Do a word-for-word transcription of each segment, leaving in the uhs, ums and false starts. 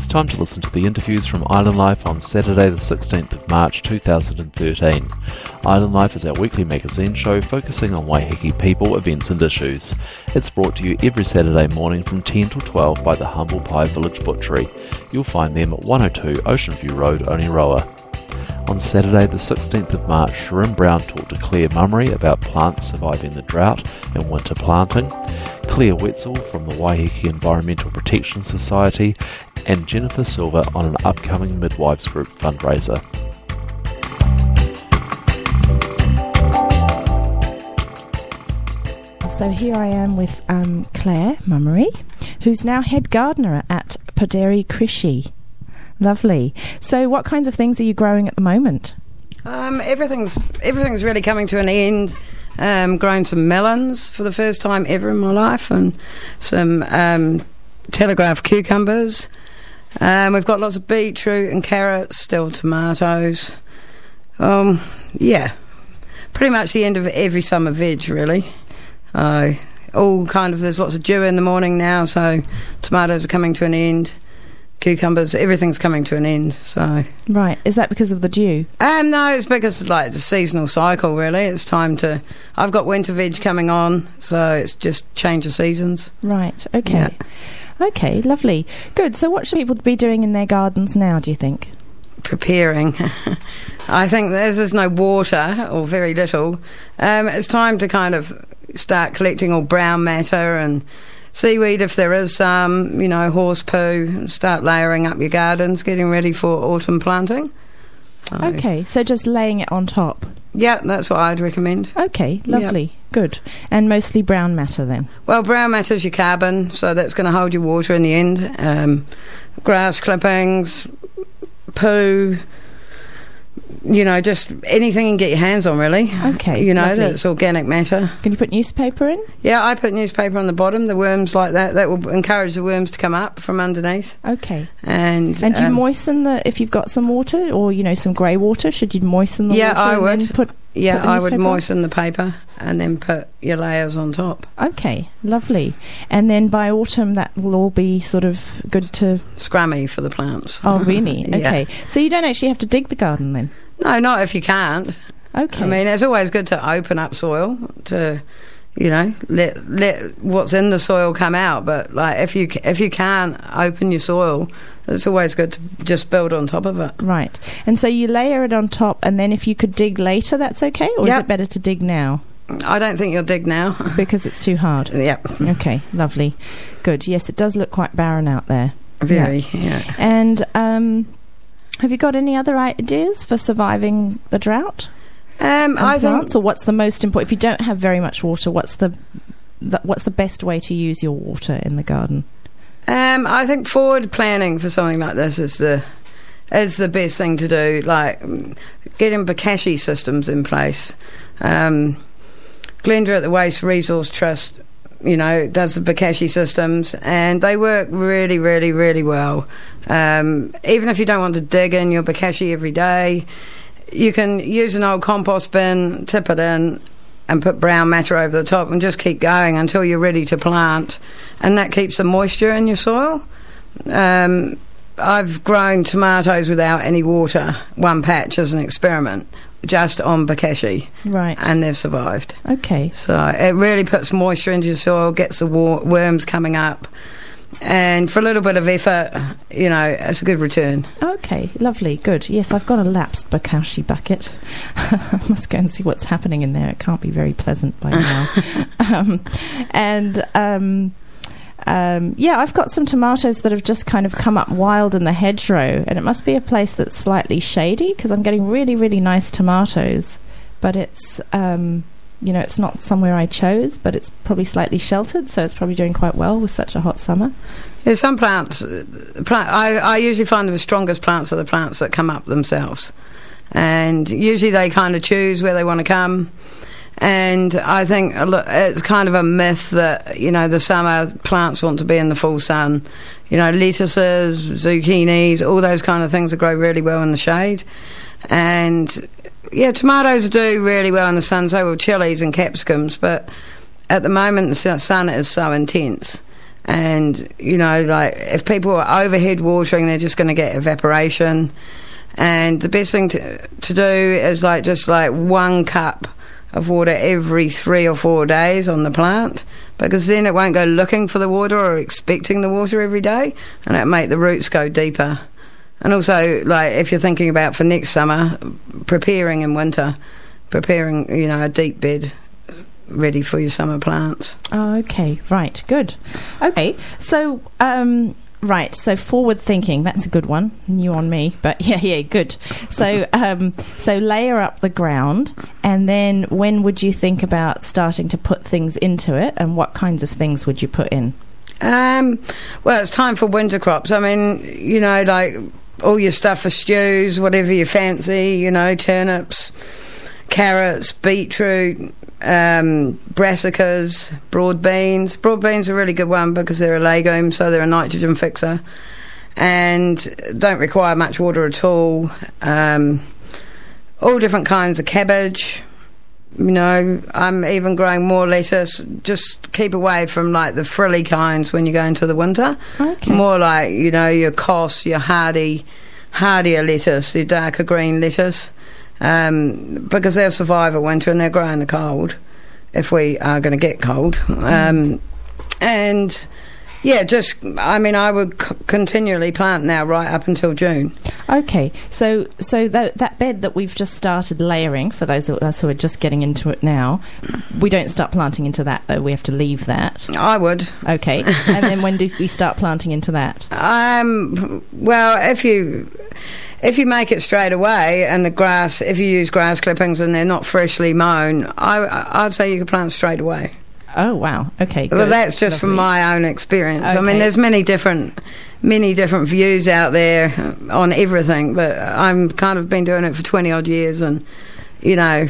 time to listen to the interviews from Island Life on Saturday the sixteenth of March two thousand thirteen. Island Life is our weekly magazine show focusing on Waiheke people, events and issues. It's brought to you every Saturday morning from ten till twelve by the Humble Pie Village Butchery. You'll find them at one oh two Ocean View Road, Oniroa. On Saturday the sixteenth of March, Sharon Brown talked to Claire Mummery about plants surviving the drought and winter planting, Claire Wetzel from the Waiheke Environmental Protection Society, and Jennifer Silver on an upcoming Midwives Group fundraiser. So here I am with um, Claire Mummery, who's now head gardener at Poderi Krishi. Lovely. So what kinds of things are you growing at the moment? Um, everything's everything's really coming to an end. Um, growing some melons for the first time ever in my life, and some um, telegraph cucumbers. Um, we've got lots of beetroot and carrots, still tomatoes. Um, yeah, pretty much the end of every summer veg, really. Uh, all kind of, there's lots of dew in the morning now, so tomatoes are coming to an end. Cucumbers, everything's coming to an end. So right, is that because of the dew? Um, no, it's because like it's a seasonal cycle. Really, it's time to. I've got winter veg coming on, so it's just change of seasons. Right. Okay. Yeah. Okay. Lovely. Good. So, what should people be doing in their gardens now? Do you think? Preparing. I think there's, there's no water or very little. Um, it's time to kind of start collecting all brown matter and seaweed if there is some, you know, horse poo, start layering up your gardens, getting ready for autumn planting. So, okay, so just laying it on top. Yeah, that's what I'd recommend. Okay, lovely, yep. Good. And mostly brown matter then? Well, brown matter is your carbon, so that's going to hold your water in the end. Um, grass clippings, poo, you know, just anything you can get your hands on, really. Okay, you know, lovely. That's organic matter. Can you put newspaper in? Yeah, I put newspaper on the bottom. The worms like that, that will encourage the worms to come up from underneath. Okay. And and do you um, moisten the, if you've got some water, or, you know, some grey water, should you moisten the yeah, water? I and would. Then put, yeah, put the I would on? moisten the paper and then put your layers on top. Okay, lovely. And then by autumn, that will all be sort of good to... Scrummy for the plants. Oh, really? Okay. Yeah. So you don't actually have to dig the garden then? No, not if you can't. Okay. I mean, it's always good to open up soil to, you know, let let what's in the soil come out. But like, if you if you can't open your soil, it's always good to just build on top of it. Right. And so you layer it on top, and then if you could dig later, that's okay, or yep. is it better to dig now? I don't think you'll dig now because it's too hard. Yep. Okay. Lovely. Good. Yes, it does look quite barren out there. Very. Yeah. yeah. And um. Have you got any other ideas for surviving the drought? Um, I plants, think, or what's the most important? If you don't have very much water, what's the, the what's the best way to use your water in the garden? Um, I think forward planning for something like this is the is the best thing to do. Like getting bokashi systems in place. Um, Glenda at the Waste Resource Trust, you know, does the bokashi systems, and they work really, really, really well. Um, even if you don't want to dig in your bokashi every day, you can use an old compost bin, tip it in, and put brown matter over the top, and just keep going until you're ready to plant, and that keeps the moisture in your soil. Um, I've grown tomatoes without any water, one patch as an experiment, just on bokashi, right, and they've survived. Okay, so it really puts moisture into your soil, gets the war- worms coming up, and for a little bit of effort, you know, it's a good return. Okay, lovely, good. Yes, I've got a lapsed bokashi bucket. I must go and see what's happening in there. It can't be very pleasant by now. um, and um, um, yeah, I've got some tomatoes that have just kind of come up wild in the hedgerow, and it must be a place that's slightly shady because I'm getting really, really nice tomatoes, but it's... Um, you know, it's not somewhere I chose, but it's probably slightly sheltered, so it's probably doing quite well with such a hot summer. Yeah, some plants, plant, I, I usually find the strongest plants are the plants that come up themselves. And usually they kind of choose where they want to come. And I think it's kind of a myth that, you know, the summer plants want to be in the full sun. You know, lettuces, zucchinis, all those kind of things that grow really well in the shade. And... yeah, tomatoes do really well in the sun, so will chilies and capsicums, but at the moment the sun is so intense And, you know, like, if people are overhead watering, they're just going to get evaporation. And the best thing to, to do is, like, just, like, one cup of water every three or four days on the plant, because then it won't go looking for the water or expecting the water every day, and it'll make the roots go deeper. And also, like, if you're thinking about for next summer, preparing in winter, preparing, you know, a deep bed ready for your summer plants. Oh, okay, right, good. Okay, so, um, right, so forward thinking, that's a good one. New on me, but yeah, yeah, good. So, um, so layer up the ground, and then when would you think about starting to put things into it, and what kinds of things would you put in? Um, well, it's time for winter crops. I mean, you know, like all your stuff for stews, whatever you fancy, you know, turnips, carrots, beetroot, um, brassicas, broad beans. Broad beans are a really good one because they're a legume, so they're a nitrogen fixer and don't require much water at all. Um, all different kinds of cabbage. You know, I'm even growing more lettuce. Just keep away from, like, the frilly kinds when you go into the winter. Okay. More like, you know, your cos, your hardy, hardier lettuce, your darker green lettuce. Um, because they'll survive a winter and they'll grow in the cold if we are going to get cold. Um, and yeah, just, I mean, I would c- continually plant now right up until June. Okay, so so that that bed that we've just started layering, for those of us who are just getting into it now, we don't start planting into that though, we have to leave that. I would. Okay, and then when do we start planting into that? Um, well, if you... If you make it straight away, and the grass, if you use grass clippings and they're not freshly mown, I, I'd say you could plant straight away. Oh, wow. Okay, good. Well, that's just Lovely. from my own experience. Okay. I mean, there's many different, many different views out there on everything, but I'm kind of been doing it for twenty odd years, and you know,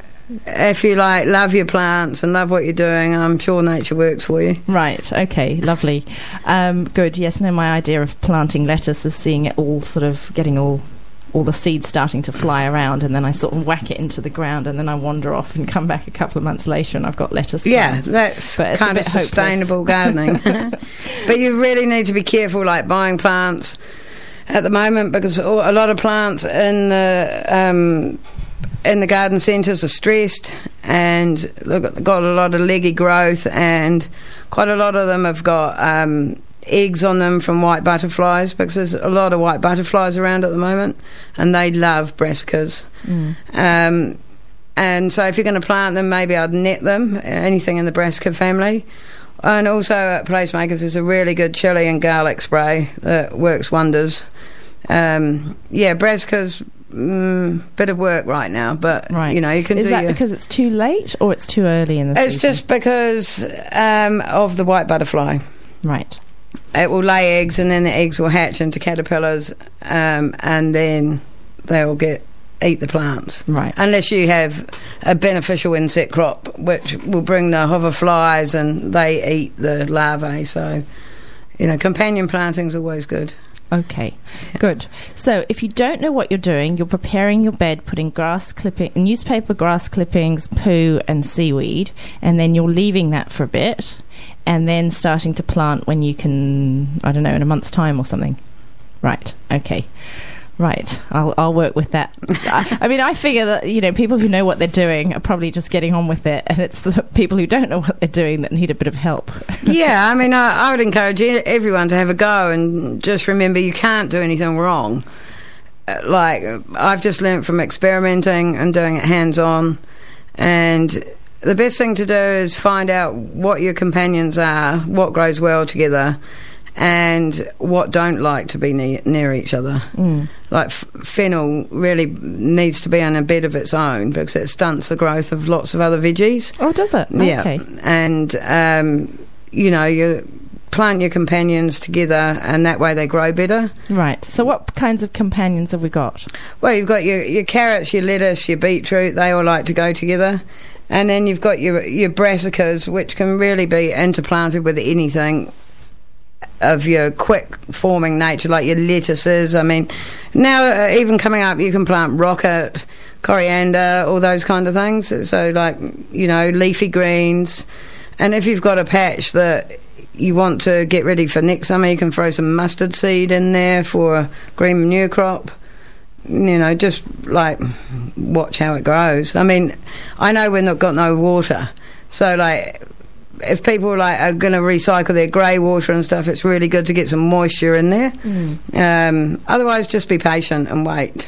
if you like love your plants and love what you're doing, I'm sure nature works for you. Right, okay, lovely. Um, good, yes, no, my idea of planting lettuce is seeing it all sort of getting all all the seeds starting to fly around, and then I sort of whack it into the ground, and then I wander off and come back a couple of months later and I've got lettuce plants. Yeah, that's But it's kind a of bit hopeless. sustainable gardening. But you really need to be careful, like buying plants at the moment, because a lot of plants in the um, in the garden centres are stressed and look, got a lot of leggy growth, and quite a lot of them have got um, eggs on them from white butterflies, because there's a lot of white butterflies around at the moment, and they love brassicas. Mm. Um, and so if you're going to plant them, maybe I'd net them, anything in the brassica family. And also at Placemakers there's a really good chili and garlic spray that works wonders. Um, yeah, brassicas, mm, bit of work right now, but right. you know, you can Is do that your... because it's too late or it's too early in the It's season? just because um, of the white butterfly. Right. It will lay eggs, and then the eggs will hatch into caterpillars, um, and then they will get eat the plants. Right. Unless you have a beneficial insect crop, which will bring the hoverflies, and they eat the larvae. So, you know, companion planting's always good. Okay, good. So if you don't know what you're doing, you're preparing your bed, putting grass clipping, newspaper, grass clippings, poo and seaweed, and then you're leaving that for a bit, and then starting to plant when you can, I don't know, in a month's time or something. Right, okay. Right, I'll I'll work with that. I, I mean, I figure that, you know, people who know what they're doing are probably just getting on with it, and it's the people who don't know what they're doing that need a bit of help. Yeah, I mean, I, I would encourage everyone to have a go, and just remember you can't do anything wrong. Uh, like, I've just learnt from experimenting and doing it hands-on, and the best thing to do is find out what your companions are, what grows well together, and what don't like to be near, near each other. Mm. Like f- fennel really needs to be on a bed of its own, because it stunts the growth of lots of other veggies. Oh, does it? Yeah. Okay. And, um, you know, you plant your companions together, and that way they grow better. Right. So what kinds of companions have we got? Well, you've got your, your carrots, your lettuce, your beetroot. They all like to go together. And then you've got your, your brassicas, which can really be interplanted with anything of your quick forming nature, like your lettuces. I mean, now uh, even coming up, you can plant rocket, coriander, all those kind of things. So, like, you know, leafy greens. And if you've got a patch that you want to get ready for next summer, you can throw some mustard seed in there for a green manure crop. You know, just like watch how it grows. I mean, I know we've not got no water, so like if people like are going to recycle their grey water and stuff, it's really good to get some moisture in there. Mm. Um, otherwise, just be patient and wait.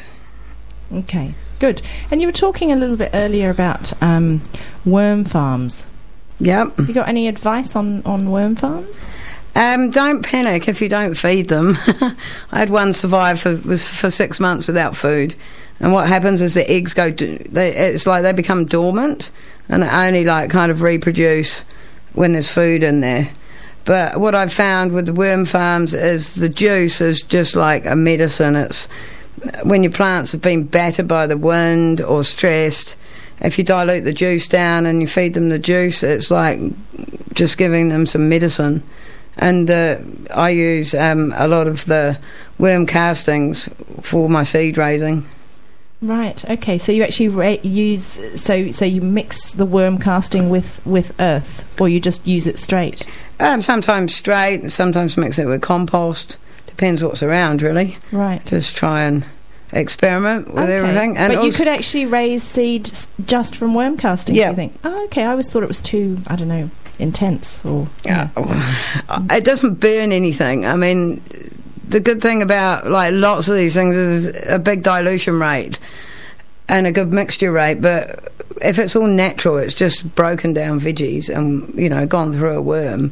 Okay, good. And you were talking a little bit earlier about um, worm farms. Yep. Have you got any advice on, on worm farms? Um, don't panic if you don't feed them. I had one survive for was for six months without food, and what happens is the eggs go. They, it's like they become dormant, and they only like kind of reproduce when there's food in there. But what I've found with the worm farms is the juice is just like a medicine. It's when your plants have been battered by the wind or stressed. If you dilute the juice down and you feed them the juice, it's like just giving them some medicine. And uh, I use um, a lot of the worm castings for my seed raising. Right. Okay. So you actually ra- use so so you mix the worm casting with, with earth, or you just use it straight? Um, sometimes straight. Sometimes mix it with compost. Depends what's around, really. Right. Just try and experiment with okay. everything. And but you could actually raise seed just from worm casting. Yeah. You think? Oh, okay. I always thought it was too. I don't know. Intense or yeah. uh, it doesn't burn anything. I mean, the good thing about like lots of these things is a big dilution rate and a good mixture rate, but if it's all natural, it's just broken down veggies and, you know, gone through a worm.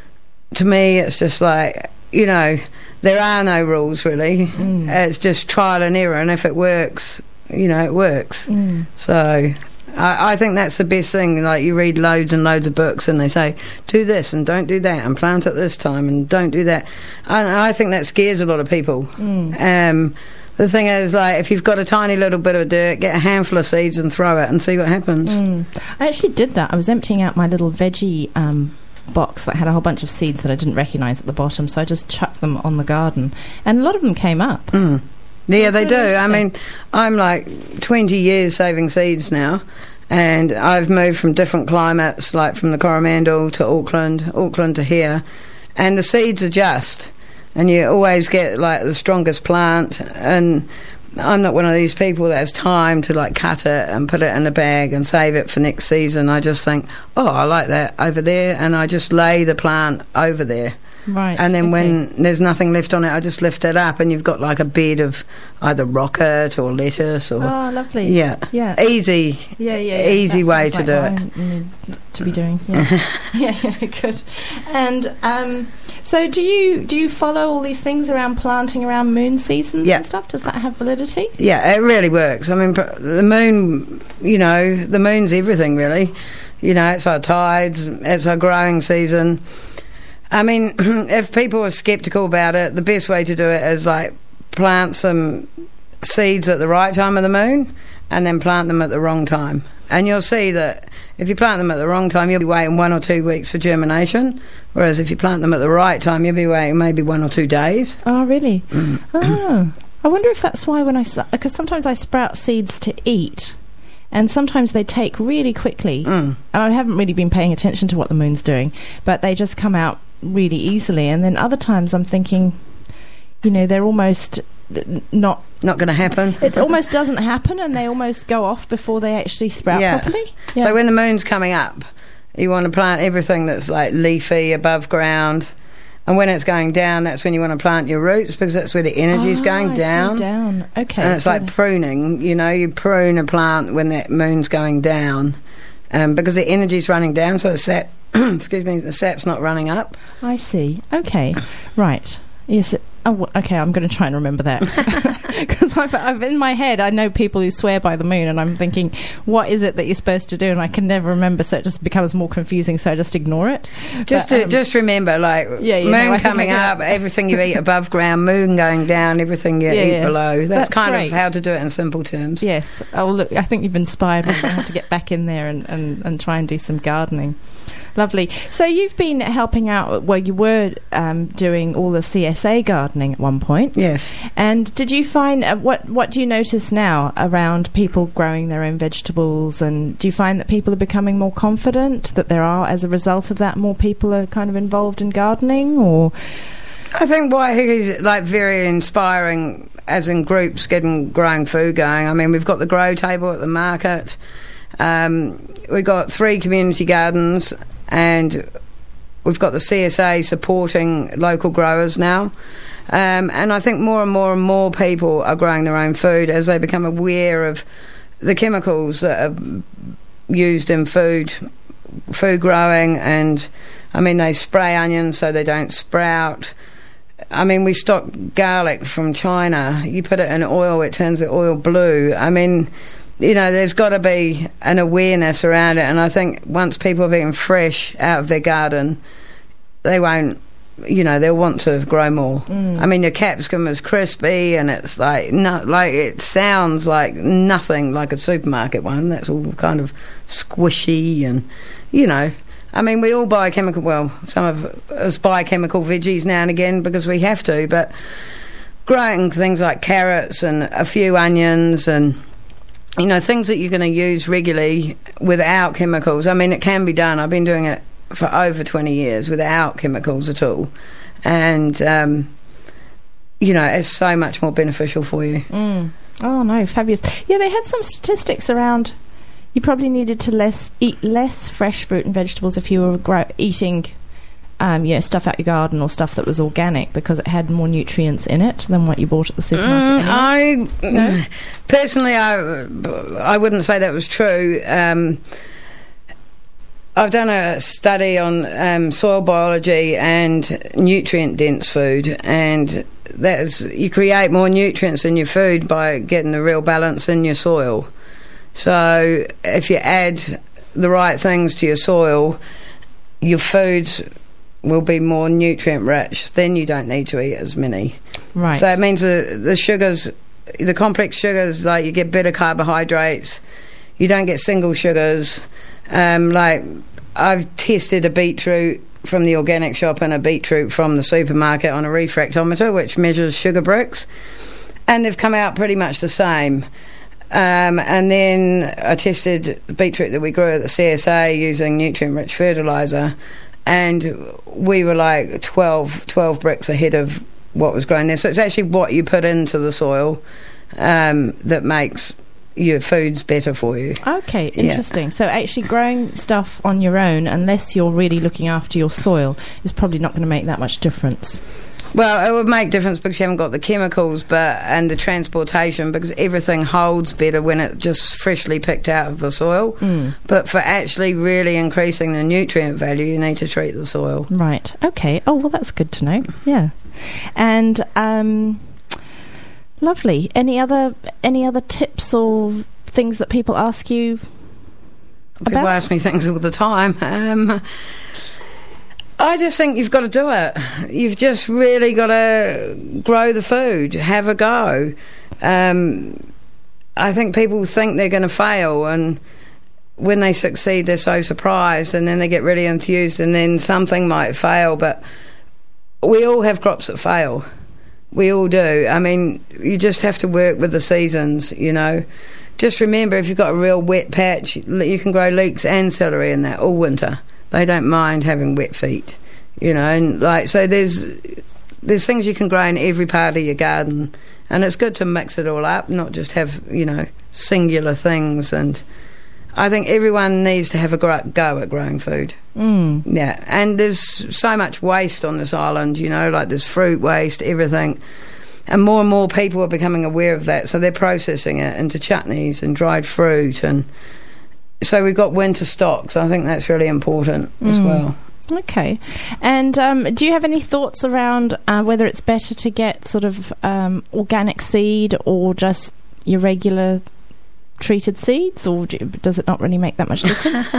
To me, it's just like, you know, there are no rules really. Mm. It's just trial and error, and if it works, you know, it works. Mm. So I, I think that's the best thing. Like, you read loads and loads of books and they say, do this and don't do that and plant at this time and don't do that. And I think that scares a lot of people. Mm. Um, the thing is, like, if you've got a tiny little bit of dirt, get a handful of seeds and throw it and see what happens. Mm. I actually did that. I was emptying out my little veggie um, box that had a whole bunch of seeds that I didn't recognise at the bottom, so I just chucked them on the garden. And a lot of them came up. Mm. Yeah, they do. I mean, I'm like twenty years saving seeds now, and I've moved from different climates, like from the Coromandel to Auckland, Auckland to here, and the seeds adjust, and you always get like the strongest plant. And I'm not one of these people that has time to like cut it and put it in a bag and save it for next season. I just think, oh, I like that over there, and I just lay the plant over there. Right. And then okay. when there's nothing left on it, I just lift it up, and you've got like a bed of either rocket or lettuce or. Oh, lovely. Yeah. Yeah. Easy. Yeah, yeah. yeah. Easy that way to like do what it. I need to be doing. Yeah. yeah, yeah, good. And um, so, do you do you follow all these things around planting around moon seasons yeah. and stuff? Does that have validity? Yeah, it really works. I mean, the moon. You know, the moon's everything, really. You know, it's our tides. It's our growing season. I mean, if people are sceptical about it, the best way to do it is like plant some seeds at the right time of the moon and then plant them at the wrong time. And you'll see that if you plant them at the wrong time, you'll be waiting one or two weeks for germination, whereas if you plant them at the right time, you'll be waiting maybe one or two days. Oh, really? Mm. Oh, I wonder if that's why when I... Because sometimes I sprout seeds to eat, and sometimes they take really quickly. Mm. And I haven't really been paying attention to what the moon's doing, but they just come out really easily. And then other times I'm thinking, you know, they're almost not not going to happen. It almost doesn't happen, and they almost go off before they actually sprout yeah. properly. Yeah. So when the moon's coming up, you want to plant everything that's like leafy above ground, and when it's going down, that's when you want to plant your roots, because that's where the energy's oh, going I down. See, down. Okay. And it's so like pruning. You know, you prune a plant when that moon's going down, um, because the energy's running down, so the sap, excuse me, the sap's not running up. I see. Okay. Right. Yes. It, oh, okay. I'm going to try and remember that, because I've, I've in my head I know people who swear by the moon, and I'm thinking, what is it that you're supposed to do? And I can never remember, so it just becomes more confusing. So I just ignore it. Just but, to, um, just remember, like yeah, moon know, coming up, everything you eat above ground, moon going down, everything you yeah, eat yeah. below. That's, That's kind great. of how to do it in simple terms. Yes. Oh, look, I think you've inspired me. I have to get back in there and, and, and try and do some gardening. Lovely. So you've been helping out, well, you were um, doing all the C S A gardening at one point. Yes. And did you find, uh, what, what do you notice now around people growing their own vegetables? And do you find that people are becoming more confident, that there are, as a result of that, more people are kind of involved in gardening? Or I think Waihiki's like very inspiring, as in groups getting growing food going. I mean, we've got the grow table at the market. Um, we've got three community gardens, and we've got the C S A supporting local growers now. Um, and I think more and more and more people are growing their own food as they become aware of the chemicals that are used in food, food growing. And, I mean, they spray onions so they don't sprout. I mean, we stock garlic from China. You put it in oil, it turns the oil blue. I mean, you know, there's got to be an awareness around it, and I think once people are being fresh out of their garden, they won't, you know, they'll want to grow more. Mm. I mean, the capsicum is crispy, and it's like, no, like it sounds like nothing like a supermarket one. That's all kind of squishy, and, you know, I mean, we all buy chemical, well, some of us buy chemical veggies now and again because we have to, but growing things like carrots and a few onions and, you know, things that you're going to use regularly without chemicals. I mean, it can be done. I've been doing it for over twenty years without chemicals at all. And, um, you know, it's so much more beneficial for you. Mm. Oh, no, fabulous. Yeah, they had some statistics around you probably needed to less eat less fresh fruit and vegetables if you were grow- eating Um, you know, stuff out your garden or stuff that was organic because it had more nutrients in it than what you bought at the supermarket. Mm, I no? personally, I I wouldn't say that was true. Um, I've done a study on um, soil biology and nutrient-dense food, and that is, you create more nutrients in your food by getting the real balance in your soil. So if you add the right things to your soil, your foods will be more nutrient rich, then you don't need to eat as many. Right. So it means the, the sugars, the complex sugars, like you get better carbohydrates, you don't get single sugars. Um, like I've tested a beetroot from the organic shop and a beetroot from the supermarket on a refractometer, which measures sugar bricks, and they've come out pretty much the same. Um, and then I tested beetroot that we grew at the C S A using nutrient-rich fertiliser, and we were like twelve, twelve bricks ahead of what was growing there. So it's actually what you put into the soil um, that makes your foods better for you. Okay, interesting. Yeah. So actually growing stuff on your own, unless you're really looking after your soil, is probably not going to make that much difference. Well, it would make difference because you haven't got the chemicals but and the transportation, because everything holds better when it's just freshly picked out of the soil. Mm. But for actually really increasing the nutrient value, you need to treat the soil. Right. Okay. Oh, well, that's good to know. Yeah. And um, lovely. Any other any other tips or things that people ask you about? People ask me things all the time. Um I just think you've got to do it. You've just really got to grow the food, have a go. Um, I think people think they're going to fail, and when they succeed, they're so surprised, and then they get really enthused, and then something might fail. But we all have crops that fail. We all do. I mean, you just have to work with the seasons, you know. Just remember, if you've got a real wet patch, you can grow leeks and celery in that all winter. They don't mind having wet feet, you know, and like, so there's there's things you can grow in every part of your garden, and it's good to mix it all up, not just have, you know, singular things. And I think everyone needs to have a go at growing food. Mm. Yeah, and there's so much waste on this island, you know, like there's fruit waste, everything, and more and more people are becoming aware of that, so they're processing it into chutneys and dried fruit, and so we've got winter stocks. I think that's really important as mm. well. Okay. And um, do you have any thoughts around uh, whether it's better to get sort of um, organic seed or just your regular treated seeds, or do, does it not really make that much difference?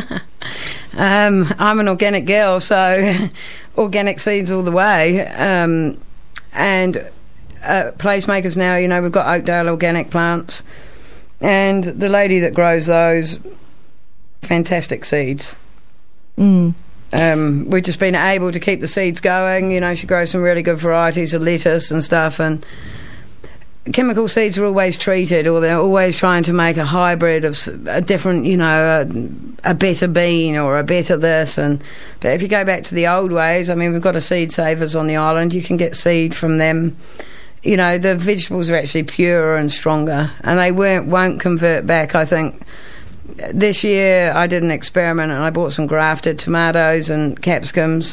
um, I'm an organic girl, so organic seeds all the way. Um, and uh, placemakers now, you know, we've got Oakdale organic plants, and the lady that grows those, fantastic seeds. Mm. Um, we've just been able to keep the seeds going. You know, she grows some really good varieties of lettuce and stuff, and chemical seeds are always treated, or they're always trying to make a hybrid of a different, you know, a, a better bean or a better this. And but if you go back to the old ways, I mean, we've got a seed savers on the island. You can get seed from them. You know, the vegetables are actually purer and stronger, and they weren't won't convert back. I think this year I did an experiment and I bought some grafted tomatoes and capsicums,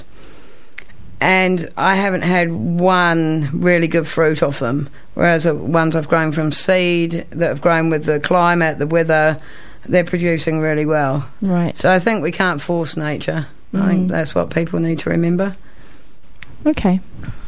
and I haven't had one really good fruit off them, whereas the ones I've grown from seed that have grown with the climate, the weather, they're producing really well. Right. So I think we can't force nature. Mm. I think that's what people need to remember. Okay.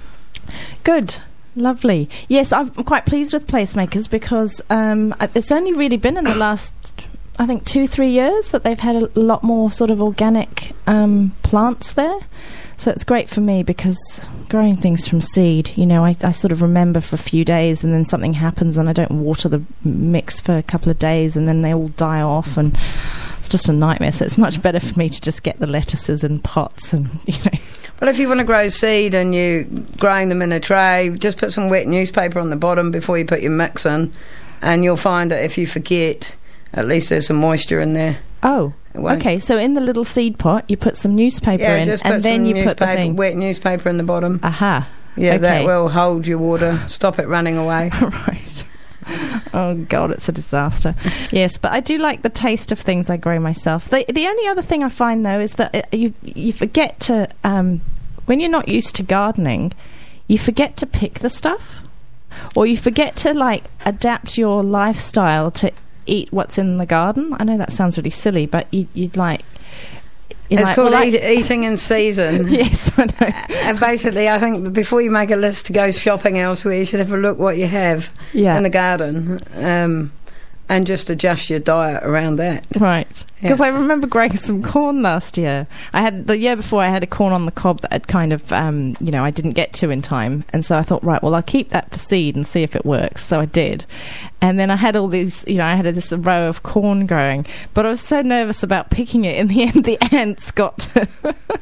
Good. Lovely. Yes, I'm quite pleased with Placemakers because um, it's only really been in the last, I think, two, three years that they've had a lot more sort of organic um, plants there. So it's great for me because growing things from seed, you know, I, I sort of remember for a few days and then something happens and I don't water the mix for a couple of days and then they all die off and it's just a nightmare. So it's much better for me to just get the lettuces in pots and, you know. Well, if you want to grow seed and you're growing them in a tray, just put some wet newspaper on the bottom before you put your mix in, and you'll find that if you forget, at least there's some moisture in there. Oh, okay. So in the little seed pot, you put some newspaper yeah, in, just put and then you put the thing. Wet newspaper in the bottom. Aha. Yeah, okay. That will hold your water, stop it running away. Right. Oh God, it's a disaster. Yes, but I do like the taste of things I grow myself. The the only other thing I find though is that it, you you forget to um, when you're not used to gardening, you forget to pick the stuff, or you forget to like adapt your lifestyle to eat what's in the garden. I know that sounds really silly, but you, you'd like. It's like, called well, eat, eating in season. Yes, I know. And basically, I think before you make a list to go shopping elsewhere, you should have a look what you have yeah. in the garden, um, and just adjust your diet around that. Right. Because yeah. I remember growing some corn last year. I had the year before I had a corn on the cob that had kind of, um, you know, I didn't get to in time, and so I thought, right, well, I'll keep that for seed and see if it works. So I did, and then I had all these, you know, I had this row of corn growing, but I was so nervous about picking it. In the end, the ants got to,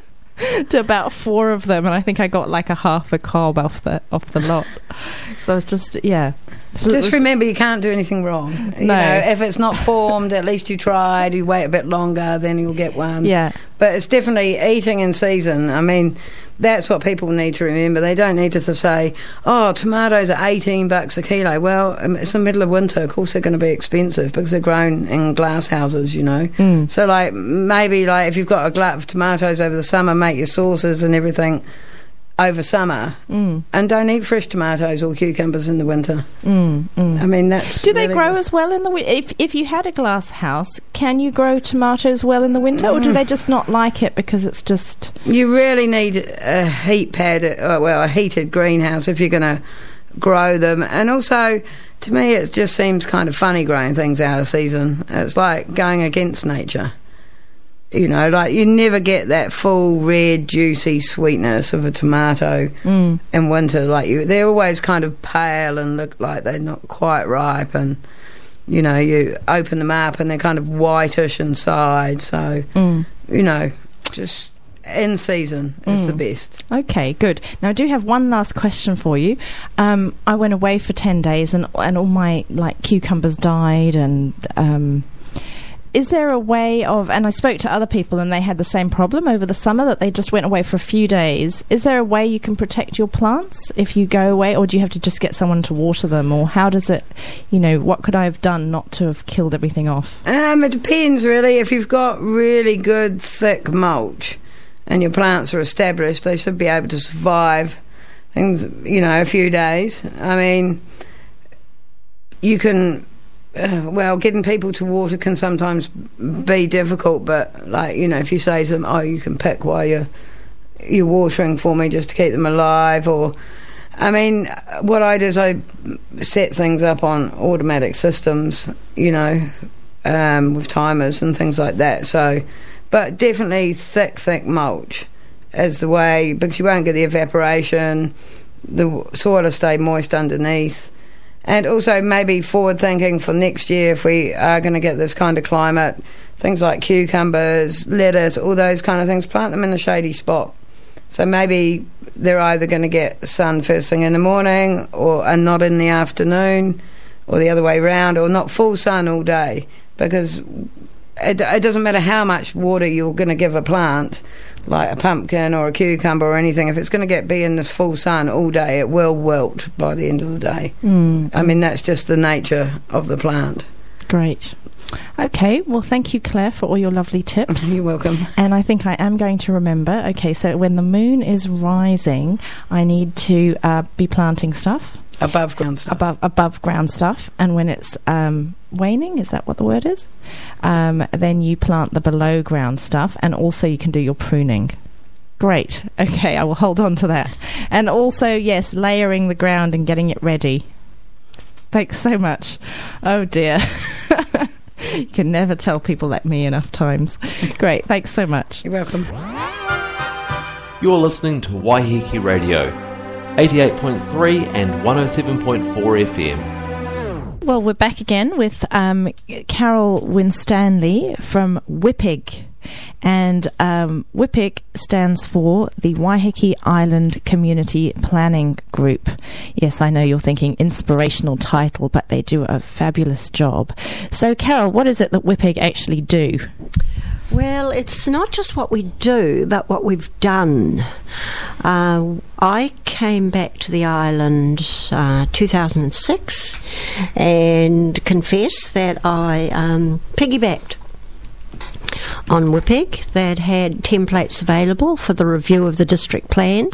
to about four of them, and I think I got like a half a cob off the off the lot. So I was just, yeah. So just remember, you can't do anything wrong. You no. know, if it's not formed, at least you tried. You wait a bit longer, then you'll get one. Yeah. But it's definitely eating in season. I mean, that's what people need to remember. They don't need to th- say, oh, tomatoes are eighteen bucks a kilo. Well, um, it's the middle of winter. Of course they're going to be expensive because they're grown in glass houses, you know. Mm. So, like, maybe, like, if you've got a glut of tomatoes over the summer, make your sauces and everything over summer, mm. and don't eat fresh tomatoes or cucumbers in the winter. Mm, mm. I mean, that's do they really grow good. as well in the winter? If if you had a glass house, can you grow tomatoes well in the winter, mm. or do they just not like it because it's just? You really need a heat pad, uh, well, a heated greenhouse if you're going to grow them. And also, to me, it just seems kind of funny growing things out of season. It's like going against nature. You know, like you never get that full red, juicy sweetness of a tomato mm. in winter. Like you, they're always kind of pale and look like they're not quite ripe. And you know, you open them up and they're kind of whitish inside. So mm. you know, just in season is mm. the best. Okay, good. Now I do have one last question for you. Um, I went away for ten days and and all my like cucumbers died and. Um, Is there a way of, and I spoke to other people and they had the same problem over the summer that they just went away for a few days. Is there a way you can protect your plants if you go away, or do you have to just get someone to water them, or how does it, you know, what could I have done not to have killed everything off? Um, it depends really. If you've got really good thick mulch and your plants are established, they should be able to survive things, you know, a few days. I mean, you can... Uh, well, getting people to water can sometimes be difficult, but like, you know, if you say to them, oh, you can pick while you're, you're watering for me just to keep them alive, or I mean, what I do is I set things up on automatic systems, you know, um, with timers and things like that. So, but definitely thick, thick mulch is the way, because you won't get the evaporation, the soil will stay moist underneath. and also maybe forward thinking for next year if we are going to get this kind of climate. Things like cucumbers, lettuce, all those kind of things, plant them in a shady spot. So maybe they're either going to get sun first thing in the morning or and not in the afternoon, or the other way round, or not full sun all day, because it, it doesn't matter how much water you're going to give a plant, like a pumpkin or a cucumber or anything. If it's going to get be in the full sun all day, it will wilt by the end of the day. Mm. I mean, that's just the nature of the plant. Great. Okay, well, thank you, Claire, for all your lovely tips. You're welcome. And I think I am going to remember. Okay, so when the moon is rising, I need to uh, be planting stuff. Above ground stuff. Above, above ground stuff. And when it's um, waning, is that what the word is? Um, then you plant the below ground stuff, and also you can do your pruning. Great. Okay, I will hold on to that. And also, yes, layering the ground and getting it ready. Thanks so much. Oh, dear. You can never tell people like me enough times. Great, thanks so much. You're welcome. You're listening to Waiheke Radio, eighty-eight point three and one oh seven point four F M. Well, we're back again with um, Carol Winstanley from W I P I G. And um, W I P I G stands for the Waiheke Island Community Planning Group. Yes, I know you're thinking inspirational title, but they do a fabulous job. So, Carol, what is it that W I P I G actually do? Well, it's not just what we do, but what we've done. Uh, I came back to the island uh, two thousand six and confess that I um, piggybacked on W I P I G that had templates available for the review of the district plan,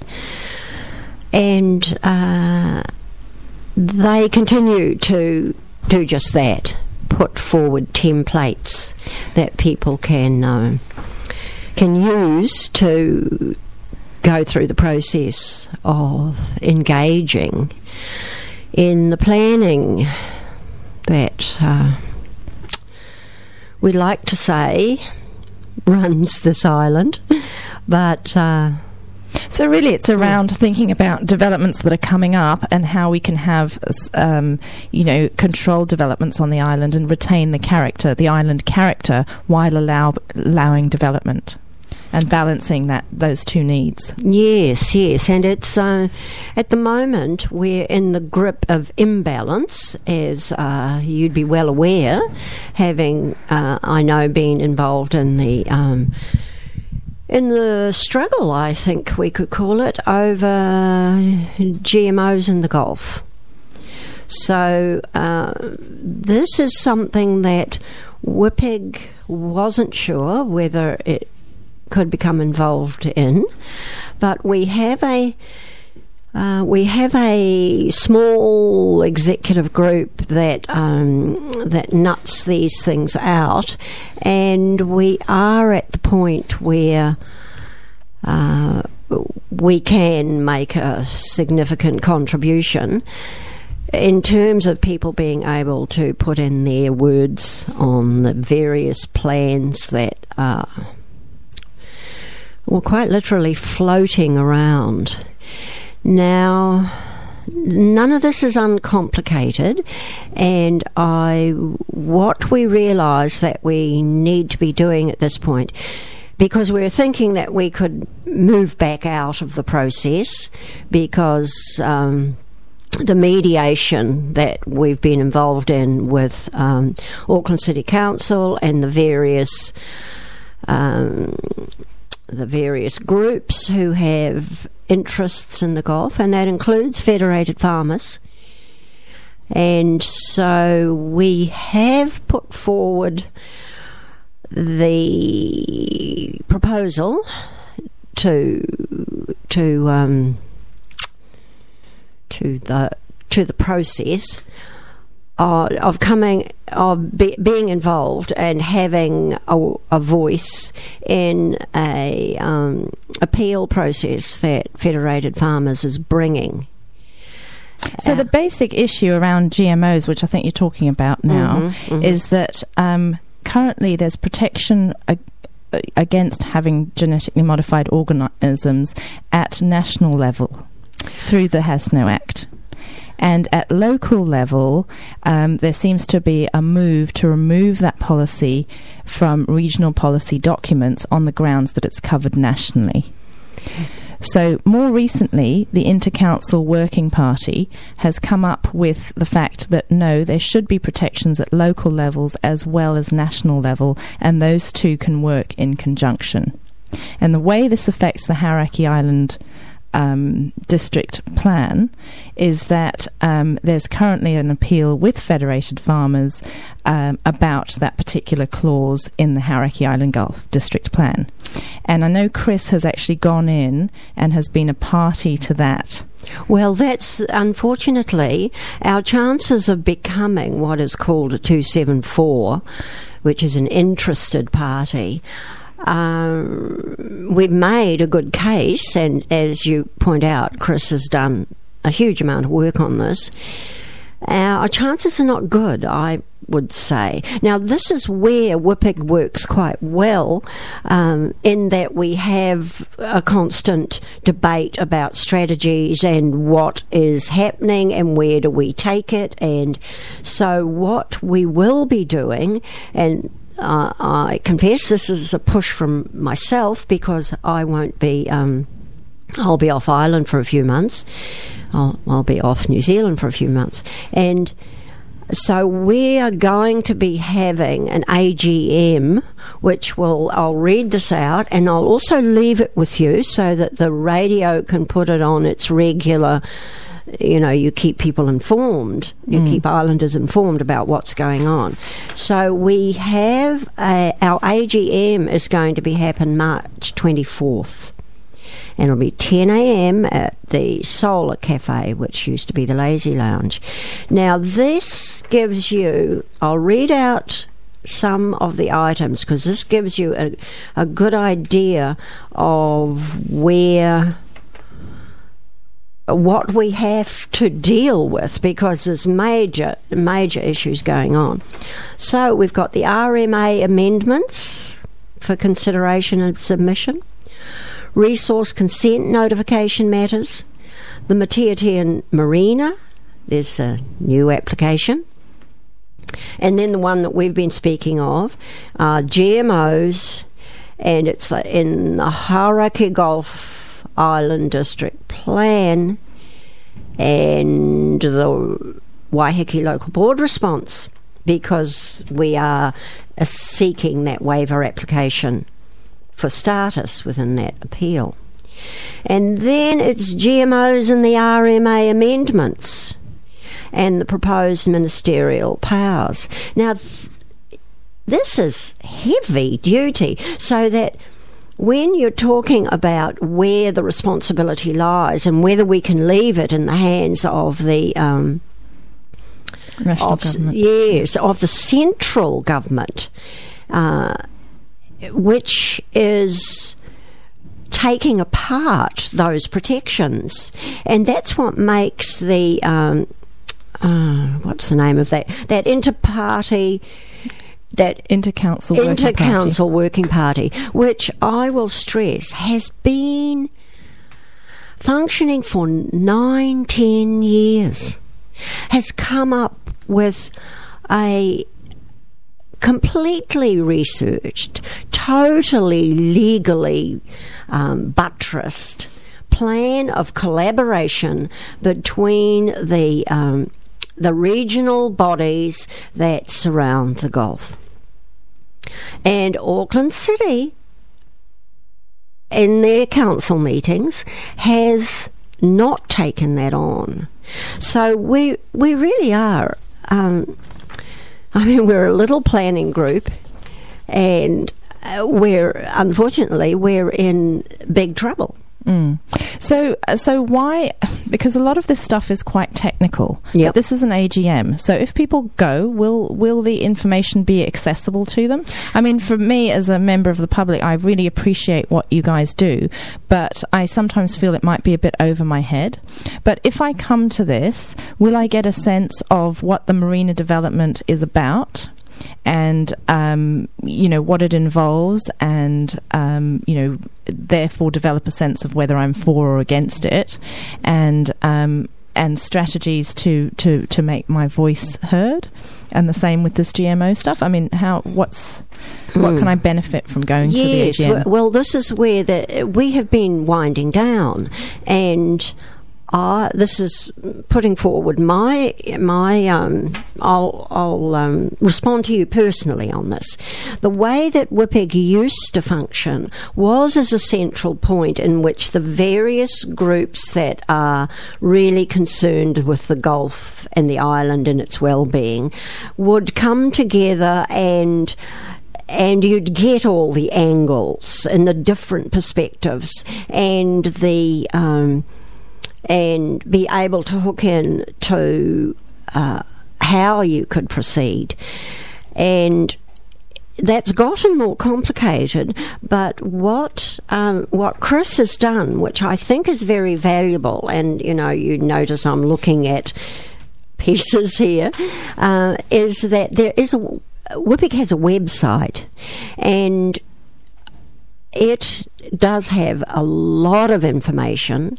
and uh, they continue to do just that, put forward templates that people can uh, can use to go through the process of engaging in the planning that uh, we like to say runs this island, but uh, so really it's around yeah. thinking about developments that are coming up and how we can have um, you know, controlled developments on the island and retain the character, the island character, while allow, allowing development and balancing that those two needs. Yes, yes, and it's uh, at the moment we're in the grip of imbalance, as uh, you'd be well aware, having uh, I know been involved in the um, in the struggle, I think we could call it, over G M Os in the Gulf. So uh, this is something that W I P I G wasn't sure whether it could become involved in, but we have a uh, we have a small executive group that um, that nuts these things out, and we are at the point where uh, we can make a significant contribution in terms of people being able to put in their words on the various plans that are, well, quite literally floating around. Now, none of this is uncomplicated, and I what we realise that we need to be doing at this point, because we're thinking that we could move back out of the process, because um, the mediation that we've been involved in with um, Auckland City Council and the various um, the various groups who have interests in the Gulf, and that includes federated farmers. And so we have put forward the proposal to to um, to the to the process Uh, of coming, of be, being involved and having a, a voice in a um, appeal process that Federated Farmers is bringing. So uh, the basic issue around G M Os, which I think you're talking about now, mm-hmm, mm-hmm. is that um, currently there's protection ag- against having genetically modified organisms at national level through the H A S N O Act. And at local level, um, there seems to be a move to remove that policy from regional policy documents on the grounds that it's covered nationally. So more recently, the Inter-Council Working Party has come up with the fact that no, there should be protections at local levels as well as national level, and those two can work in conjunction. And the way this affects the Hauraki Island Um, district plan is that um, there's currently an appeal with Federated Farmers um, about that particular clause in the Hauraki Island Gulf district plan. And I know Chris has actually gone in and has been a party to that. Well, that's unfortunately our chances of becoming what is called a two seven four, which is an interested party. Um, we've made a good case, and as you point out, Chris has done a huge amount of work on this. Our chances are not good, I would say. Now, this is where W I P I G works quite well, um, in that we have a constant debate about strategies and what is happening and where do we take it. And so what we will be doing, and Uh, I confess this is a push from myself because I won't be, um, I'll be off Ireland for a few months. I'll, I'll be off New Zealand for a few months. And so we are going to be having an A G M, which will, I'll read this out and I'll also leave it with you so that the radio can put it on its regular. You know, you keep people informed, you mm. keep Islanders informed about what's going on. So we have a, our A G M is going to be happen March twenty-fourth, and it'll be ten a.m. at the Solar Cafe, which used to be the Lazy Lounge. Now this gives you, I'll read out some of the items because this gives you a, a good idea of where what we have to deal with, because there's major major issues going on. So we've got the R M A amendments for consideration and submission, resource consent notification matters, the Matiatean Marina, there's a new application, and then the one that we've been speaking of, uh, G M Os, and it's in the Hauraki Gulf Island District Plan and the Waiheke Local Board response, because we are uh, seeking that waiver application for status within that appeal. And then it's G M Os and the R M A amendments and the proposed ministerial powers. Now, th- this is heavy duty, so that when you're talking about where the responsibility lies and whether we can leave it in the hands of the um, national of, government, yes, of the central government, uh, which is taking apart those protections, and that's what makes the um, uh, what's the name of that that inter-party. That Inter-Council Working Inter-Council Party. Working Party, which I will stress has been functioning for nine, ten years, has come up with a completely researched, totally legally um, buttressed plan of collaboration between the um, the regional bodies that surround the Gulf. And Auckland City, in their council meetings, has not taken that on. So we we really are, um, I mean, we're a little planning group, and uh, we're, unfortunately, we're in big trouble. Mm. So, so why? Because a lot of this stuff is quite technical. Yep. But this is an A G M. So, if people go, will will the information be accessible to them? I mean, for me as a member of the public, I really appreciate what you guys do, but I sometimes feel it might be a bit over my head. But if I come to this, will I get a sense of what the marina development is about? And um, you know what it involves, and um, you know therefore develop a sense of whether I'm for or against it, and um, and strategies to, to, to make my voice heard, and the same with this G M O stuff. I mean, how what's what mm. can I benefit from going yes, to the A G M? Well, this is where the, we have been winding down, and Uh, this is putting forward my my. Um, I'll I'll um, respond to you personally on this. The way that W P I G used to function was as a central point in which the various groups that are really concerned with the Gulf and the island and its well-being would come together, and and you'd get all the angles and the different perspectives and the. Um, and be able to hook in to uh, how you could proceed. And that's gotten more complicated, but what um, what Chris has done, which I think is very valuable, and, you know, you notice I'm looking at pieces here, uh, is that there is a... W P I G has a website, and it does have a lot of information.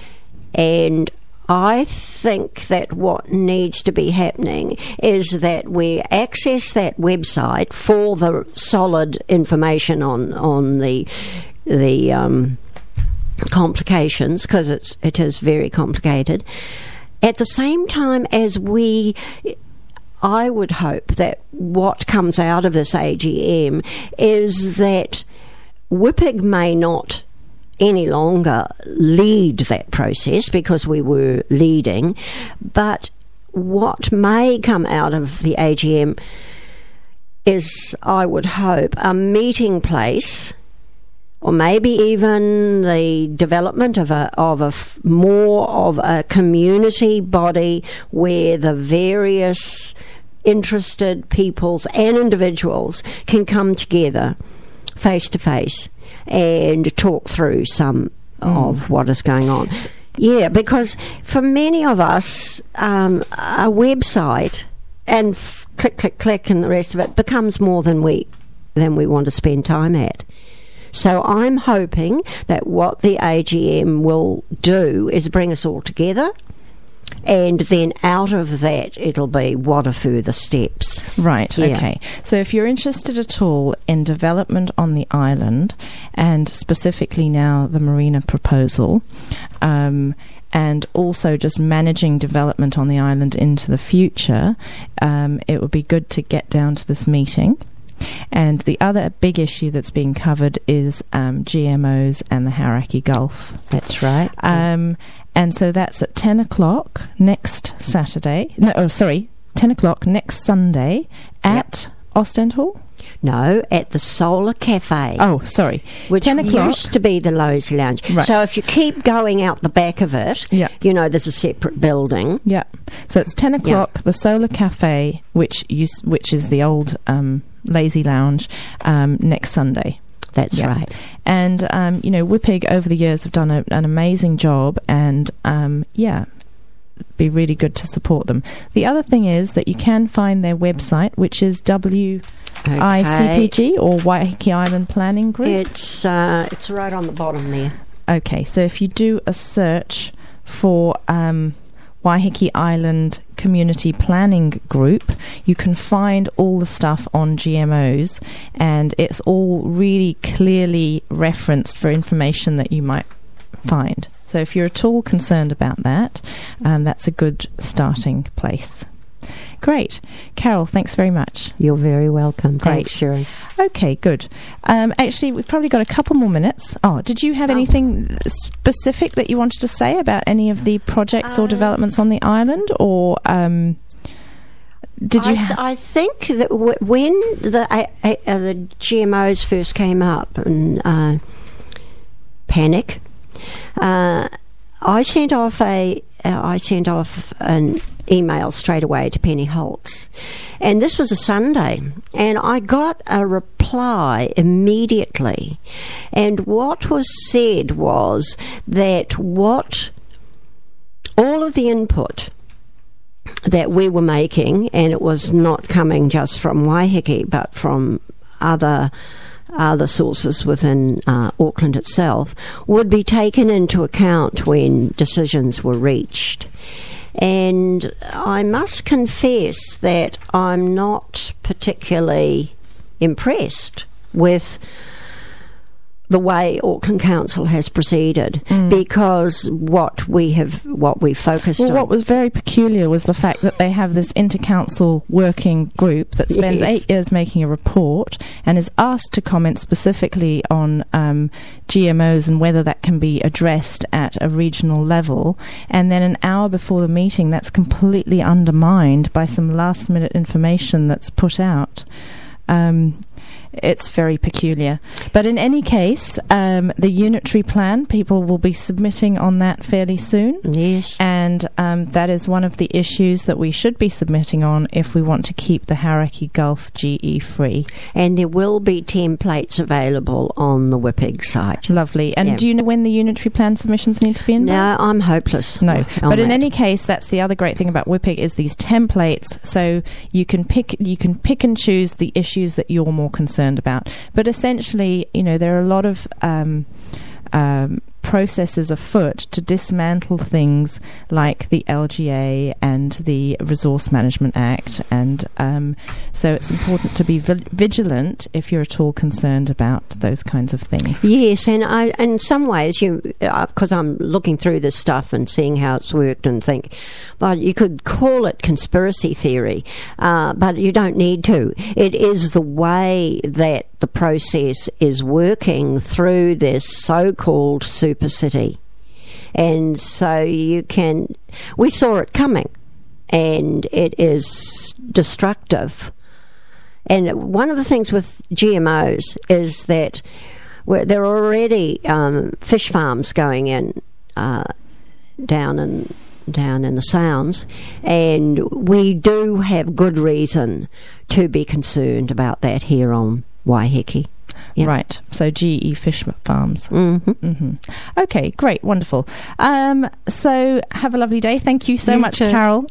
And I think that what needs to be happening is that we access that website for the solid information on on the the um, complications, because it's it is very complicated. At the same time as we, I would hope that what comes out of this A G M is that W P I G may not any longer lead that process, because we were leading, but what may come out of the A G M is, I would hope, a meeting place, or maybe even the development of a of a f- more of a community body where the various interested peoples and individuals can come together face to face and talk through some mm. of what is going on. Yeah, because for many of us, um, a website and f- click, click, click, and the rest of it becomes more than we than we want to spend time at. So I'm hoping that what the A G M will do is bring us all together, and then out of that it'll be what are further steps. Right, yeah. Okay. So if you're interested at all in development on the island, and specifically now the marina proposal, um, and also just managing development on the island into the future, um, it would be good to get down to this meeting. And the other big issue that's being covered is um, G M Os and the Hauraki Gulf. That's right. Um, and so that's at ten o'clock next Saturday. No, oh, sorry, ten o'clock next Sunday at yep. Ostend Hall? No, at the Solar Cafe. Oh, sorry. Which ten o'clock used to be the Lowe's Lounge. Right. So if you keep going out the back of it, yep. you know, there's a separate building. Yeah. So it's ten o'clock, yep. the Solar Cafe, which use, which is the old um, Lazy Lounge, um, next Sunday. That's yep. right. And, um, you know, W P I G over the years have done a, an amazing job, and, um, yeah, be really good to support them. The other thing is that you can find their website, which is W I C P G, or Waiheke Island Planning Group. It's, uh, it's right on the bottom there. Okay, so if you do a search for um, Waiheke Island Community Planning Group, you can find all the stuff on G M Os, and it's all really clearly referenced for information that you might find. So if you're at all concerned about that, um, that's a good starting place. Great. Carol, thanks very much. You're very welcome. Great. Thanks, Sherry. Okay, good. Um, actually, we've probably got a couple more minutes. Oh, did you have oh. anything specific that you wanted to say about any of the projects uh, or developments on the island, or um, did you? I, th- ha- I think that w- when the uh, uh, the G M Os first came up, and uh, panic, uh, I sent off a uh, I sent off an email straight away to Penny Holtz, and this was a Sunday, and I got a reply immediately, and what was said was that what all of the input that we were making, and it was not coming just from Waiheke but from other other sources within uh, Auckland itself, would be taken into account when decisions were reached. And I must confess that I'm not particularly impressed with the way Auckland Council has proceeded, mm. because what we have, what we focused well, on. What was very peculiar was the fact that they have this inter-council working group that spends yes. eight years making a report and is asked to comment specifically on um, G M Os and whether that can be addressed at a regional level. And then an hour before the meeting, that's completely undermined by some last-minute information that's put out. Um, It's very peculiar. But in any case, um, the unitary plan, people will be submitting on that fairly soon. Yes. And um, that is one of the issues that we should be submitting on if we want to keep the Hauraki Gulf G E free. And there will be templates available on the W I P I G site. Lovely. And yeah. do you know when the unitary plan submissions need to be in? No, there? I'm hopeless. No. But in that. any case, that's the other great thing about W I P I G is these templates. So you can pick, you can pick and choose the issues that you're more concerned about. But essentially, you know, there are a lot of um, um, processes afoot to dismantle things like the L G A and the Resource Management Act, and um, so it's important to be vi- vigilant if you're at all concerned about those kinds of things. Yes, and I, in some ways, you because uh, I'm looking through this stuff and seeing how it's worked and think, well, you could call it conspiracy theory, uh, but you don't need to. It is the way that the process is working through this so-called super city. And so you can, we saw it coming, and it is destructive. And one of the things with G M Os is that there are already um, fish farms going in uh, down in down in the Sounds, and we do have good reason to be concerned about that here on Waiheke. Yep. Right, so G E Fish Farms. Mm-hmm. Mm-hmm. Okay, great, wonderful. Um, so have a lovely day. Thank you so you much, too. Carol.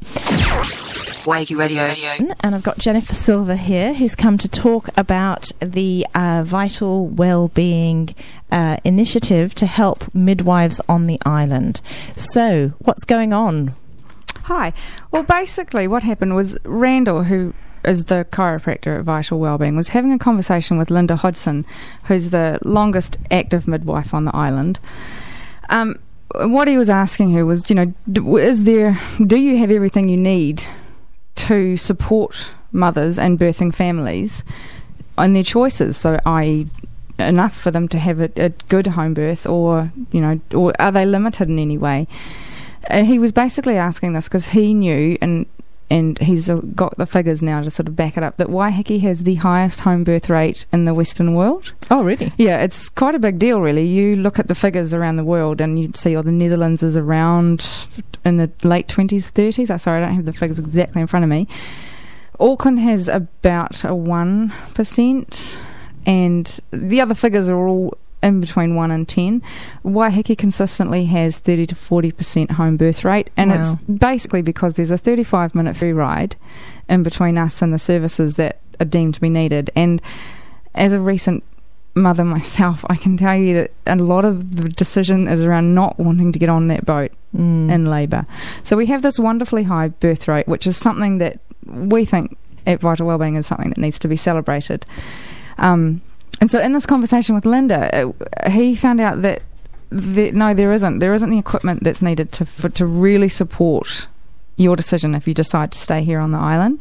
Waiheke Radio. And I've got Jennifer Silver here, who's come to talk about the uh, Vital Wellbeing uh, initiative to help midwives on the island. So, what's going on? Hi. Well, basically what happened was Randall, who is the chiropractor at Vital Wellbeing, was having a conversation with Linda Hodgson, who's the longest active midwife on the island. Um, what he was asking her was, you know, d- is there, do you have everything you need to support mothers and birthing families in their choices? So, that is, enough for them to have a, a good home birth, or, you know, or are they limited in any way? And he was basically asking this because he knew, and and he's got the figures now to sort of back it up, that Waiheke has the highest home birth rate in the Western world. Oh, really? Yeah, it's quite a big deal, really. You look at the figures around the world and you'd see, oh, the Netherlands is around in the late twenties, thirties. Oh, sorry, I don't have the figures exactly in front of me. Auckland has about a one percent, and the other figures are all in between one and ten. Waiheke consistently has thirty to forty percent home birth rate, and wow. it's basically because there's a thirty-five minute free ride in between us and the services that are deemed to be needed. And as a recent mother myself, I can tell you that a lot of the decision is around not wanting to get on that boat mm. in labour. So we have this wonderfully high birth rate, which is something that we think at Vital Wellbeing is something that needs to be celebrated. Um, And so in this conversation with Linda, uh, he found out that the, no, there isn't. There isn't the equipment that's needed to for, to really support your decision if you decide to stay here on the island.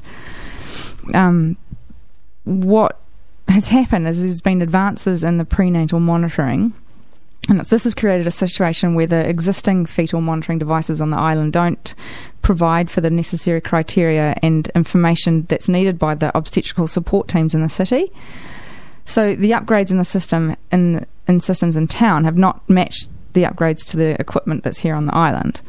Um, what has happened is there's been advances in the prenatal monitoring, and it's, this has created a situation where the existing fetal monitoring devices on the island don't provide for the necessary criteria and information that's needed by the obstetrical support teams in the city. So the upgrades in the system in in systems in town have not matched the upgrades to the equipment that's here on the island.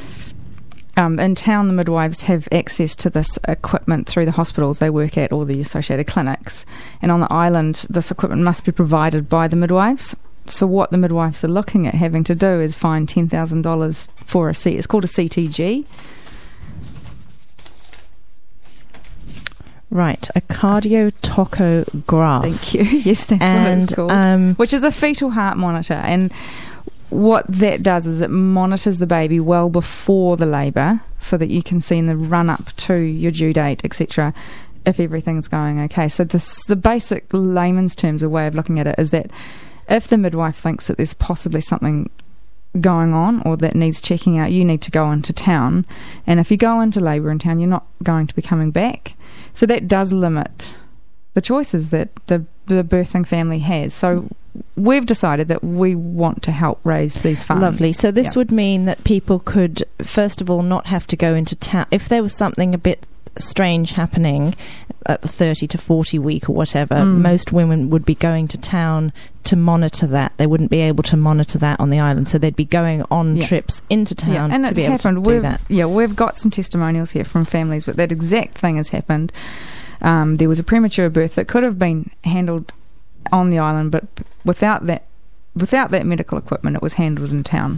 Um, in town, the midwives have access to this equipment through the hospitals they work at or the associated clinics, and on the island, this equipment must be provided by the midwives. So what the midwives are looking at having to do is find ten thousand dollars for a C. It's called a C T G. Right, a cardiotocograph. Thank you. Yes, that's and, what it's called. Um, Which is a fetal heart monitor. And what that does is it monitors the baby well before the labour so that you can see in the run-up to your due date, et cetera, if everything's going okay. So this, the basic layman's terms, a way of looking at it, is that if the midwife thinks that there's possibly something going on or that needs checking out, you need to go into town. And if you go into labour in town, you're not going to be coming back. So that does limit the choices that the, the birthing family has. So we've decided that we want to help raise these funds. Lovely. So this Yep. would mean that people could, first of all, not have to go into town. If there was something a bit strange happening at the thirty to forty week or whatever, Mm. most women would be going to town to monitor that. They wouldn't be able to monitor that on the island, so they'd be going on Yeah. trips into town and to it be able happened. to do We've, that. Yeah, we've got some testimonials here from families where that exact thing has happened. Um, there was a premature birth that could have been handled on the island, but without that, without that medical equipment, it was handled in town.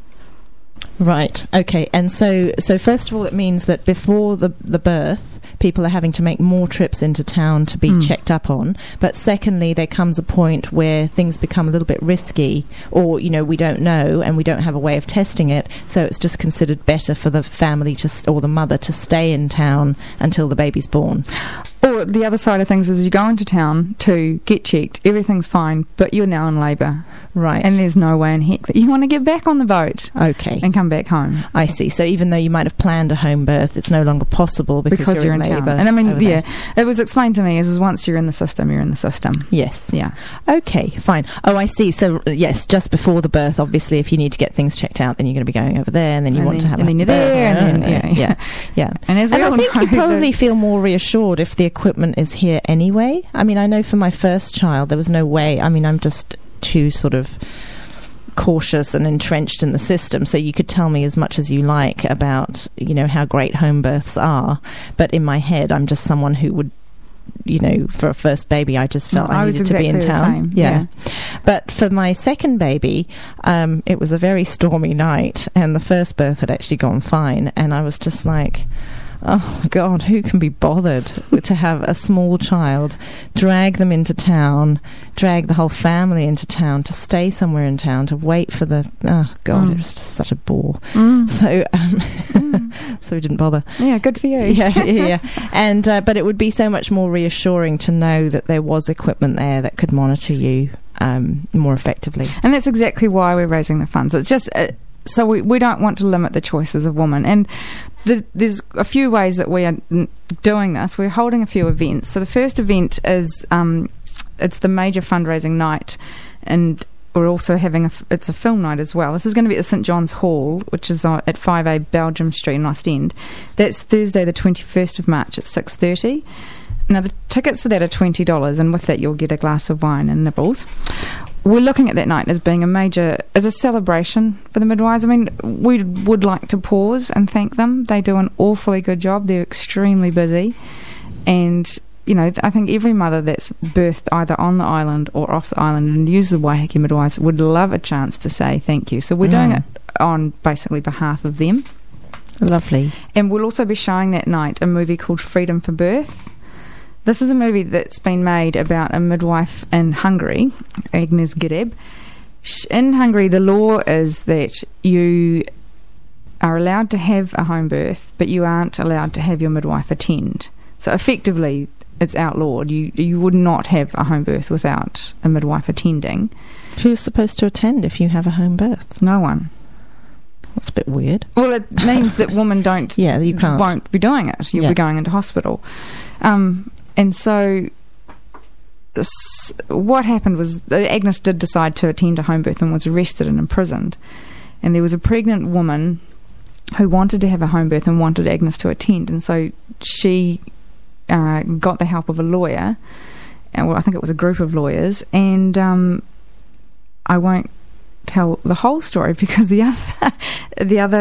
Right. Okay. And so, so first of all, it means that before the the birth, people are having to make more trips into town to be Mm. checked up on. But secondly, there comes a point where things become a little bit risky, or you know, we don't know and we don't have a way of testing it. So it's just considered better for the family to st- or the mother to stay in town until the baby's born. Or the other side of things is you go into town to get checked, everything's fine, but you're now in labour. Right. And there's no way in heck that you want to get back on the boat Okay. and come back home. I see. So even though you might have planned a home birth, it's no longer possible because, Because you're in, in town. labour. And I mean, over yeah, there. it was explained to me as, as once you're in the system, you're in the system. Yes. Yeah. Okay, fine. Oh, I see. So, uh, yes, just before the birth, obviously, if you need to get things checked out, then you're going to be going over there, and then you And want then- to have and a then you're birth. there, and then- yeah, yeah, yeah. And as we And all I think know, you probably the- feel more reassured if the equipment is here anyway. I mean, I know for my first child, there was no way. I mean, I'm just too sort of cautious and entrenched in the system, so you could tell me as much as you like about, you know, how great home births are, but in my head I'm just someone who would, you know, for a first baby I just felt No, I, I was needed to be in exactly the town. same, Yeah. But for my second baby, um, it was a very stormy night, and the first birth had actually gone fine, and I was just like, oh God, who can be bothered to have a small child, drag them into town, drag the whole family into town, to stay somewhere in town, to wait for the, oh God, Mm. it was just such a bore. Mm. So, um, Mm. so we didn't bother. Yeah, good for you. Yeah, yeah, yeah. And, uh, but it would be so much more reassuring to know that there was equipment there that could monitor you um, more effectively. And that's exactly why we're raising the funds. It's just uh, so we, we don't want to limit the choices of women. And the, there's a few ways that we are n- doing this. We're holding a few events. So the first event is um, it's the major fundraising night, and we're also having a f- it's a film night as well. This is going to be at St John's Hall, which is on, at five A Belgium Street in Ostend. That's Thursday the twenty-first of March at six thirty. Now, the tickets for that are twenty dollars, and with that you'll get a glass of wine and nibbles. We're looking at that night as being a major, as a celebration for the midwives. I mean, we would like to pause and thank them. They do an awfully good job. They're extremely busy. And, you know, I think every mother that's birthed either on the island or off the island and uses the Waiheke midwives would love a chance to say thank you. So we're doing Mm. it on basically behalf of them. Lovely. And we'll also be showing that night a movie called Freedom for Birth. This is a movie that's been made about a midwife in Hungary, Agnes Gireb. Sh- In Hungary, the law is that you are allowed to have a home birth, but you aren't allowed to have your midwife attend. So effectively, it's outlawed. You you would not have a home birth without a midwife attending. Who's supposed to attend if you have a home birth? No one. That's a bit weird. Well, it means that women don't Yeah, you can't. won't be doing it. You'll Yeah. be going into hospital. Um, and so s- what happened was that Agnes did decide to attend a home birth and was arrested and imprisoned. And there was a pregnant woman who wanted to have a home birth and wanted Agnes to attend. And so she uh, got the help of a lawyer. And well, I think it was a group of lawyers. And um, I won't tell the whole story because the other the other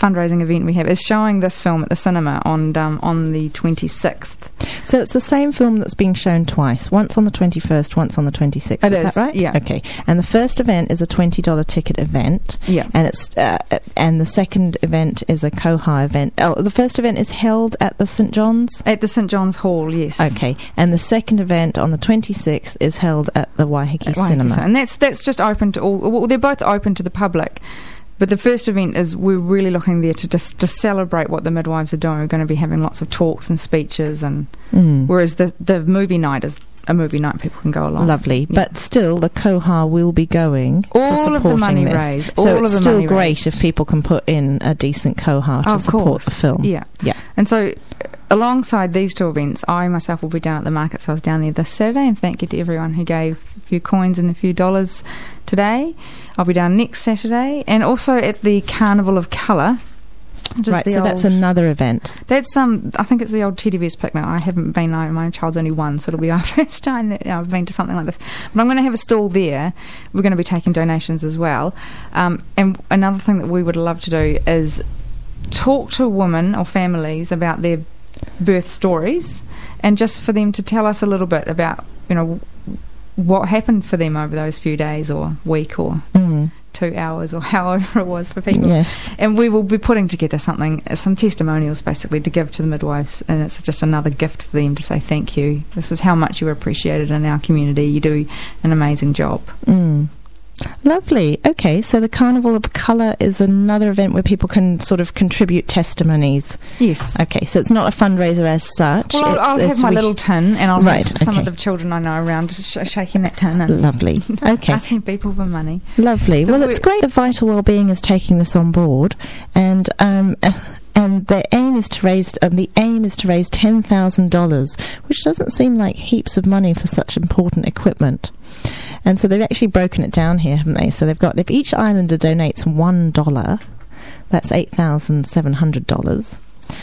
fundraising event we have, is showing this film at the cinema on um, on the twenty-sixth. So it's the same film that's being shown twice, once on the twenty-first, once on the twenty-sixth. It is, is, that right? yeah. Okay. And the first event is a twenty dollars ticket event. Yeah. And it's uh, and the second event is a Koha event. Oh, the first event is held at the St John's? At the St John's Hall, yes. Okay. And the second event on the twenty-sixth is held at the Waiheke At Waiheke Cinema. Cinema. And that's that's just open to all. Well, they're both open to the public. But the first event is we're really looking there to just to celebrate what the midwives are doing. We're going to be having lots of talks and speeches, and Mm. whereas the the movie night is a movie night, people can go along. Lovely, Yeah. but still, the Koha will be going to All of the supporting money this. raised, So all it's of the still money great raised. if people can put in a decent Koha to Of support course. the film. Yeah. Yeah. And so, uh, alongside these two events, I myself will be down at the market. So I was down there this Saturday, and thank you to everyone who gave a few coins and a few dollars today. I'll be down next Saturday, and also at the Carnival of Colour. which is Right, the so that's old- another event. That's um. I think it's the old Teddy Bears picnic. I haven't been. I, my child's only one, so it'll be our first time that I've been to something like this. But I'm going to have a stall there. We're going to be taking donations as well. Um, and another thing that we would love to do is talk to women or families about their birth stories, and just for them to tell us a little bit about, you know, what happened for them over those few days or week or Mm. two hours or however it was for people. Yes. And we will be putting together something, uh, some testimonials basically to give to the midwives, and it's just another gift for them to say thank you. This is how much you are appreciated in our community. You do an amazing job. Mm. Lovely. Okay, so the Carnival of Colour is another event where people can sort of contribute testimonies. Yes. Okay, so it's not a fundraiser as such. Well, I'll, it's, I'll it's have my we- little tin, and I'll Right, have some okay. of the children I know around sh- shaking that tin and Lovely. Okay. asking people for money. Lovely. So well, we- it's great that Vital Wellbeing is taking this on board, and um, and the aim is to raise um, the aim is to raise ten thousand dollars, which doesn't seem like heaps of money for such important equipment. And so they've actually broken it down here, haven't they? So they've got, if each islander donates one dollar, that's eight thousand seven hundred dollars.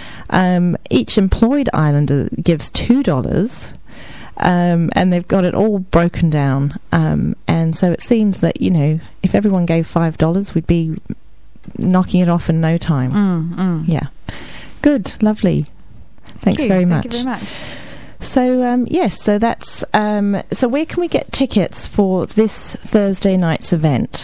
Um, each employed islander gives two dollars. Um, and they've got it all broken down. Um, and so it seems that, you know, if everyone gave five dollars, we'd be knocking it off in no time. Mm, mm. Yeah. Good. Lovely. Thanks Thank you. very much. Thank you very much. So, um, yes, so that's... Um, so where can we get tickets for this Thursday night's event?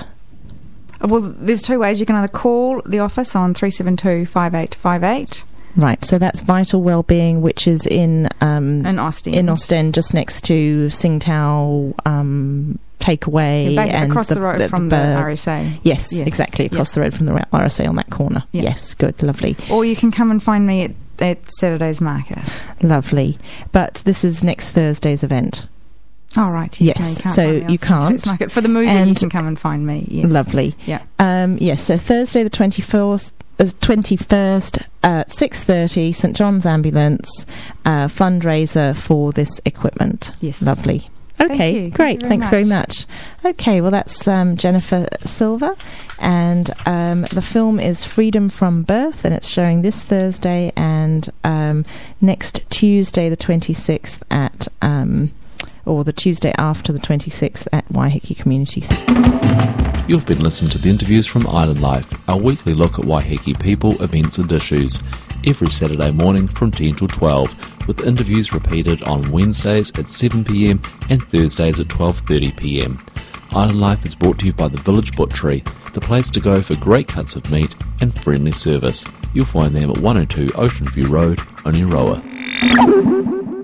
Well, there's two ways. You can either call the office on three seven two, five eight five eight Right, so that's Vital Wellbeing, which is in... Um, in Ostend. in Ostend, just next to Tsingtao um, Takeaway. Yeah, basically and across the, road from the Bur- R S A. Yes, Yes, exactly, across yeah. the road from the R S A on that corner. Yeah. Yes, good, lovely. Or you can come and find me at, at Saturday's market. Lovely. But this is next Thursday's event. Oh, right. Yes, No, you can't so find me on you can't. Saturday's market. For the movie, you And- can come and find me. Yes. Lovely. Yeah. Um, yes, so Thursday the twenty-fourth, uh, twenty-first at six thirty, St John's Ambulance, uh, fundraiser for this equipment. Yes. Lovely. Thank Okay, you. Thank great. you very Thanks very much. much. Okay, well, that's um, Jennifer Silver, and um, the film is Freedom from Birth, and it's showing this Thursday and um, next Tuesday, the twenty-sixth, at, um, or the Tuesday after the twenty-sixth, at Waiheke Community Centre. You've been listening to the interviews from Island Life, our weekly look at Waiheke people, events and issues, every Saturday morning from ten till twelve, with interviews repeated on Wednesdays at seven p m and Thursdays at twelve thirty p m. Island Life is brought to you by the Village Butchery, the place to go for great cuts of meat and friendly service. You'll find them at one oh two Ocean View Road, Oneroa.